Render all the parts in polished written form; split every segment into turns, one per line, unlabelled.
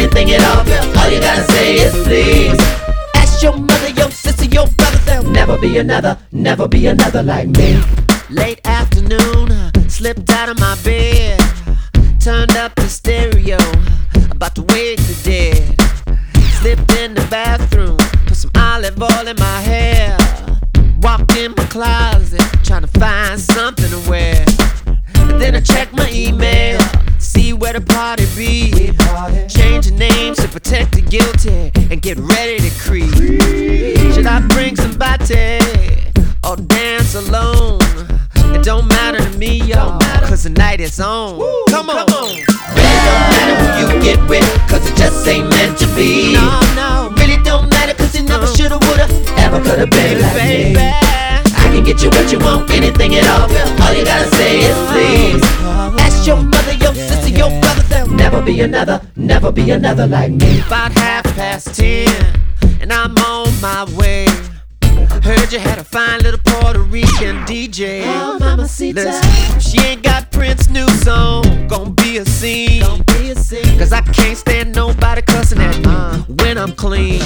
anything at all, girl, all you gotta say is please. Ask your mother, your sister, your brother, there'll never be another like me.
Late afternoon, slipped out of my bed, turned up the stereo, about to wake the dead. Slipped in the bathroom, put some olive oil in my hair. Walked in my closet, trying to find something to wear. And then I checked my email, see where the party be. Change the names to protect the guilty and get ready to creep. Should I bring somebody or dance alone? It don't matter to me, y'all, cause the night is on. Woo, come on.
Really don't matter who you get with, cause it just ain't meant to be.
No.
Really don't matter cause it never shoulda, woulda, ever coulda been like me. I can get you what you want, anything at all, girl, all you gotta say is please. Ask your mother, your sister, your brother, there'll never be another like me.
About 10:30, and I'm on my way. Heard you had a fine little Puerto Rican DJ.
Oh, mamacita.
Listen, she ain't got Prince's new song, gon' be a scene. Cause I can't stand nobody cussing at me when I'm clean.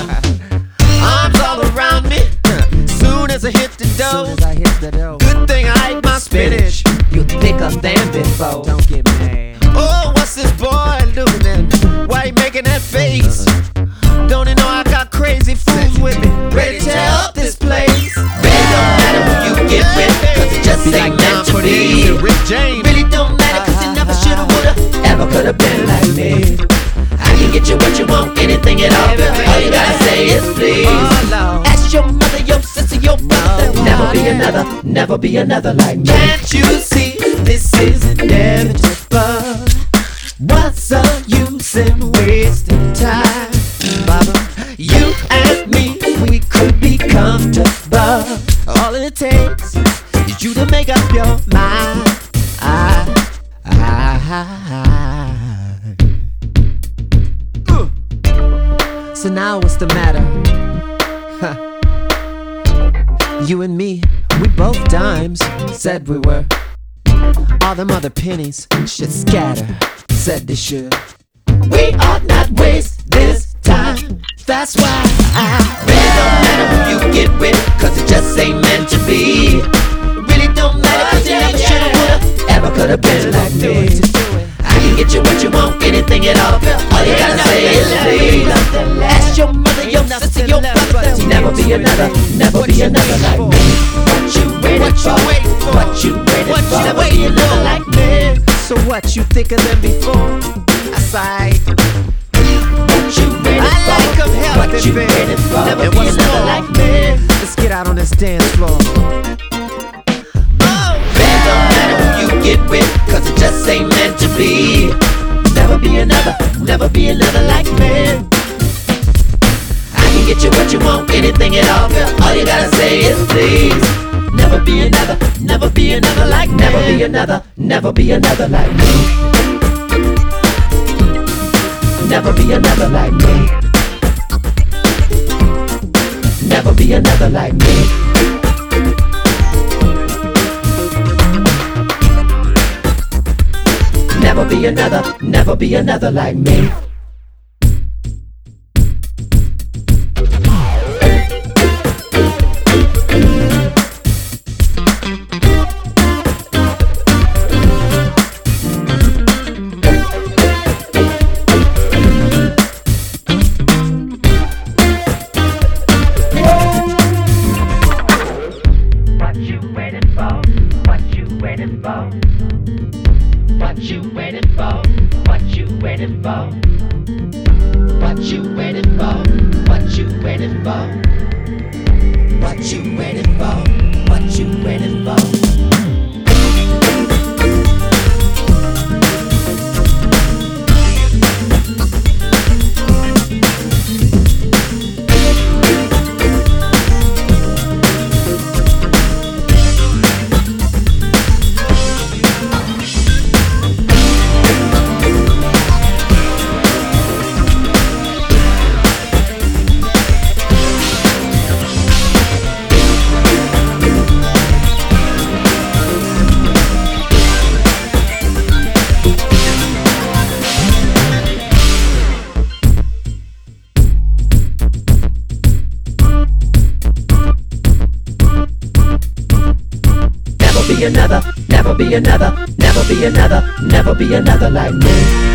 Arms all around me, soon as I hit the dough. Good thing I ate my spinach.
You thicker than before.
Don't get mad. Oh, what's this boy doing? Why he making that face? Don't he know I got crazy fools with me, ready to tear up this place?
Really don't matter who you get with, cause it just ain't meant to be. Really don't matter cause it never shoulda, woulda, ever coulda been like me. I can get you what you want, anything at all, girl, all you gotta say is please. Ask your mother, your sister, your brother, there'll never be another like me.
Can't you see this is inevitable?
What's the use in wasting time?
Baba,
You and me, we could be comfortable.
all it takes
Is you to make up your mind.
So now what's the matter? You and me, we both dimes, said we were. All them other pennies should scatter, said they should.
We ought not waste this time. That's why I really don't matter who you get with, cause it just ain't meant to be. Really don't matter cause you never shoulda, woulda, ever coulda been like me. I can get you what you want, anything at all, girl, all you gotta say is please. Ask your mother, your sister, your brother, there'll never be another like me. What you waiting for? What you waiting for? Never be another like me.
So what, you thicker than before? I sighed.
What you waiting
I
for?
like 'em healthy,
What you
babe.
waiting for?
Never
And
be
what's
another
more?
like me. Let's get out on this dance floor.
Really don't matter who you get with, cause it just ain't meant to be. Never be another like me. I can get you what you want, anything at all, girl, all you gotta say is please. Never be another like me. Never be another like me. Never be another like me. Never be another like me. Never be another like me. What you waiting for? What you waiting for? What you waiting for? What you waiting for? What you waiting for? What you waiting for? What you waiting for? What you waiting for? never be another, never be another, never be another like me.